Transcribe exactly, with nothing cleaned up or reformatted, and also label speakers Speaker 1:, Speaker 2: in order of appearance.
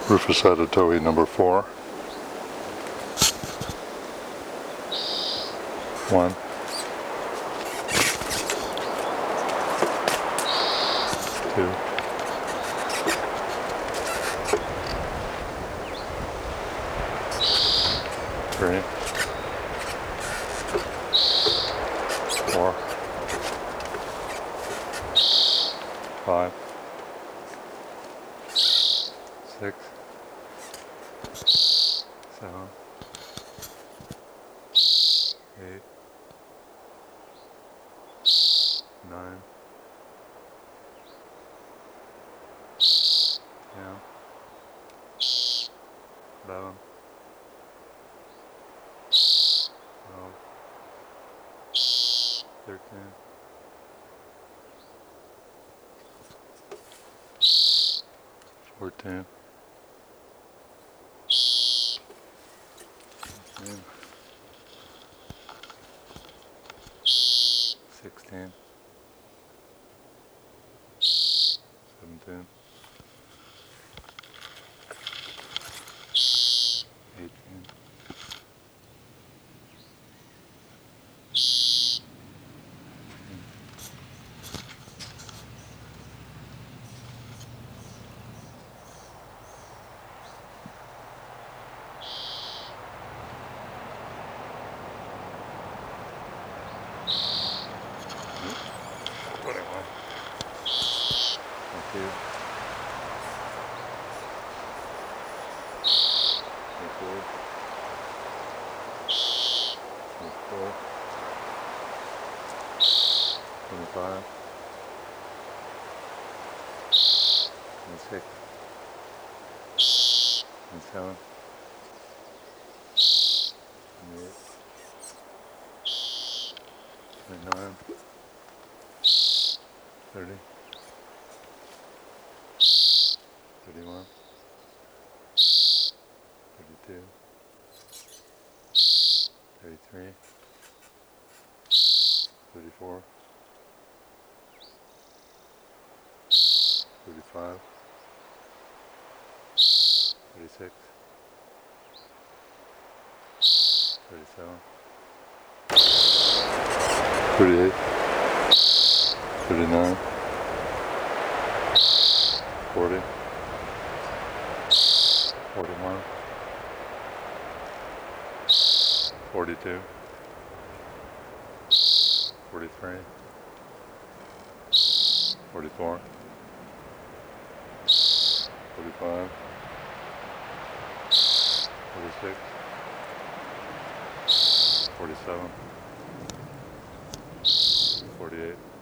Speaker 1: Rufusetta Towhee number four. One. Two. Three. Four. Five. Six. Seven. Eight. Nine. Ten. Eleven. Twelve. Thirteen. Fourteen. Fifteen. Sixteen. Seventeen. Eighteen. Twenty-one. Twenty-two. Twenty-three. Twenty-four. Twenty-five. Twenty-six. Twenty-seven. Twenty-eight. Twenty-nine. Thirty. Thirty-one. Thirty-two. Thirty-three. Thirty-four. Thirty-five. Thirty-six. Thirty-seven. Thirty-eight. Thirty-nine. Forty. Forty-one. Forty-two. Forty-three. Forty-four. Forty-five. Forty-six. Forty-seven. Forty-eight.